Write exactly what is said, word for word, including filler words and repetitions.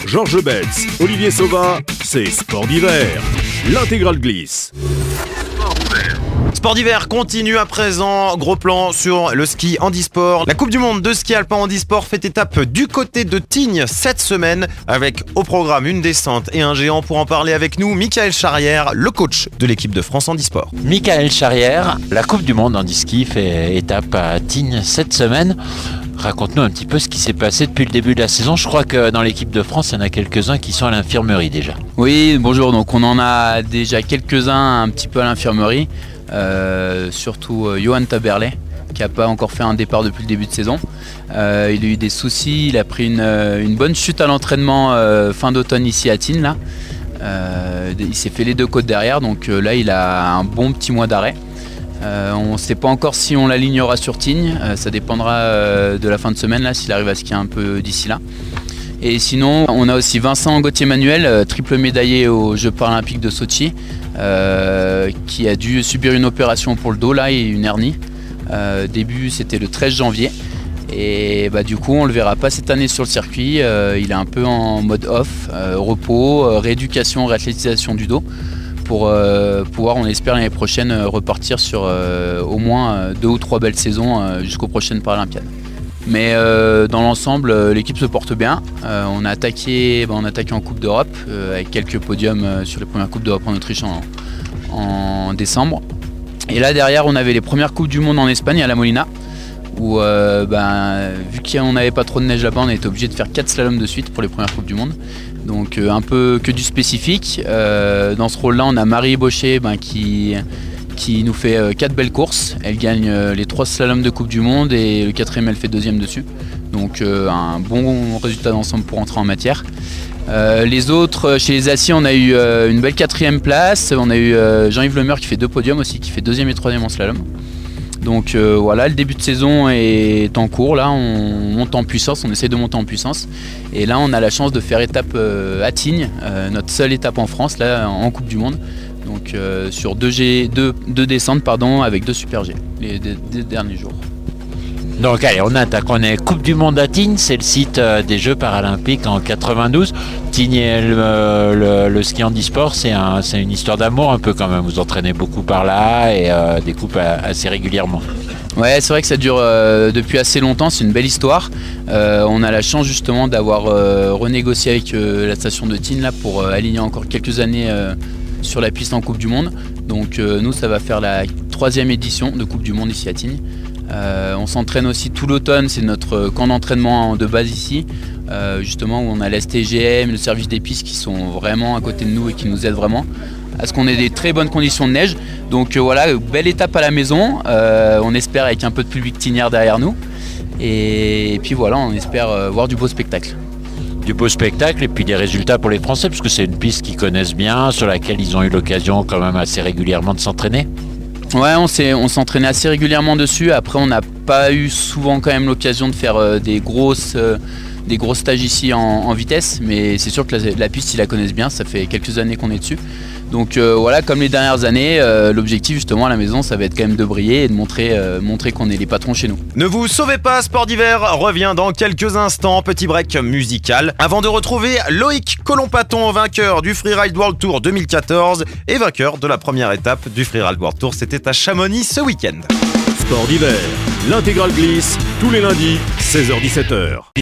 Georges Betz, Olivier Sauvin, c'est Sport d'hiver. L'intégrale glisse. Sport d'hiver continue à présent, gros plan sur le ski handisport. La Coupe du Monde de ski alpin handisport fait étape du côté de Tignes cette semaine avec au programme une descente et un géant. Pour en parler avec nous, Michael Charrière, le coach de l'équipe de France handisport. Michael Charrière, la Coupe du Monde handiski fait étape à Tignes cette semaine. Raconte-nous un petit peu ce qui s'est passé depuis le début de la saison. Je crois que dans l'équipe de France, il y en a quelques-uns qui sont à l'infirmerie déjà. Oui, bonjour. Donc on en a déjà quelques-uns un petit peu à l'infirmerie. Euh, surtout euh, Johan Taberlet qui n'a pas encore fait un départ depuis le début de saison. Euh, il a eu des soucis, il a pris une, une bonne chute à l'entraînement euh, fin d'automne ici à Tignes. Là. Euh, il s'est fait les deux côtes derrière, donc euh, là il a un bon petit mois d'arrêt. Euh, on ne sait pas encore si on l'alignera sur Tignes, euh, ça dépendra euh, de la fin de semaine là, s'il arrive à skier un peu d'ici là. Et sinon, on a aussi Vincent Gauthier-Manuel, euh, triple médaillé aux Jeux paralympiques de Sochi, euh, qui a dû subir une opération pour le dos là et une hernie. Euh, début, c'était le treize janvier. Et bah, du coup, on ne le verra pas cette année sur le circuit. Euh, il est un peu en mode off, euh, repos, euh, rééducation, réathlétisation du dos, pour euh, pouvoir, on espère l'année prochaine, euh, repartir sur euh, au moins euh, deux ou trois belles saisons euh, jusqu'aux prochaines Paralympiades. Mais euh, dans l'ensemble, euh, l'équipe se porte bien. Euh, on, a attaqué, bah, on a attaqué en Coupe d'Europe euh, avec quelques podiums euh, sur les premières Coupes d'Europe en Autriche en, en décembre. Et là derrière, on avait les premières Coupes du Monde en Espagne à La Molina, où euh, bah, vu qu'on n'avait pas trop de neige là-bas, on était obligé de faire quatre slaloms de suite pour les premières Coupes du Monde. Donc euh, un peu que du spécifique. Euh, dans ce rôle-là, on a Marie Baucher bah, qui... qui nous fait euh, quatre belles courses. Elle gagne euh, les trois slaloms de Coupe du Monde et le quatrième elle fait deuxième dessus. Donc euh, un bon résultat d'ensemble pour entrer en matière. Euh, les autres, chez les aciers, on a eu euh, une belle quatrième place. On a eu euh, Jean-Yves Lemeur qui fait deux podiums aussi, qui fait deuxième et troisième en slalom. Donc euh, voilà, le début de saison est en cours. Là, on monte en puissance, on essaie de monter en puissance. Et là, on a la chance de faire étape euh, à Tignes, euh, notre seule étape en France, là, en Coupe du Monde. Donc euh, sur deux, G, deux, deux descentes pardon, avec deux super G les deux, deux derniers jours. Donc allez, on attaque, on est Coupe du Monde à Tignes, c'est le site euh, des Jeux paralympiques en quatre-vingt-douze. Tignes et le, le, le ski handisport, c'est, un, c'est une histoire d'amour un peu quand même. Vous entraînez beaucoup par là et euh, des coupes à, assez régulièrement. Ouais, c'est vrai que ça dure euh, depuis assez longtemps, c'est une belle histoire. Euh, on a la chance justement d'avoir euh, renégocié avec euh, la station de Tignes là, pour euh, aligner encore quelques années euh, sur la piste en Coupe du Monde. Donc euh, nous, ça va faire la troisième édition de Coupe du Monde ici à Tignes. Euh, on s'entraîne aussi tout l'automne, c'est notre camp d'entraînement de base ici, euh, justement où on a l'S T G M, le service des pistes qui sont vraiment à côté de nous et qui nous aident vraiment à ce qu'on ait des très bonnes conditions de neige. Donc euh, voilà, belle étape à la maison, euh, on espère avec un peu de public tignard derrière nous. Et, et puis voilà, on espère euh, voir du beau spectacle. Du beau spectacle et puis des résultats pour les Français, parce que c'est une piste qu'ils connaissent bien, sur laquelle ils ont eu l'occasion quand même assez régulièrement de s'entraîner. Ouais, on, s'est, on s'entraînait assez régulièrement dessus. Après, on n'a pas eu souvent quand même l'occasion de faire euh, des grosses, euh, des gros stages ici en, en vitesse, mais c'est sûr que la, la piste, ils la connaissent bien. Ça fait quelques années qu'on est dessus. Donc euh, voilà, comme les dernières années, euh, l'objectif justement à la maison, ça va être quand même de briller et de montrer, euh, montrer qu'on est les patrons chez nous. Ne vous sauvez pas, Sport d'hiver revient dans quelques instants. Petit break musical avant de retrouver Loïc Colombaton, vainqueur du Freeride World Tour deux mille quatorze et vainqueur de la première étape du Freeride World Tour. C'était à Chamonix ce week-end. Sport d'hiver, l'intégrale glisse, tous les lundis, seize heures dix-sept heures.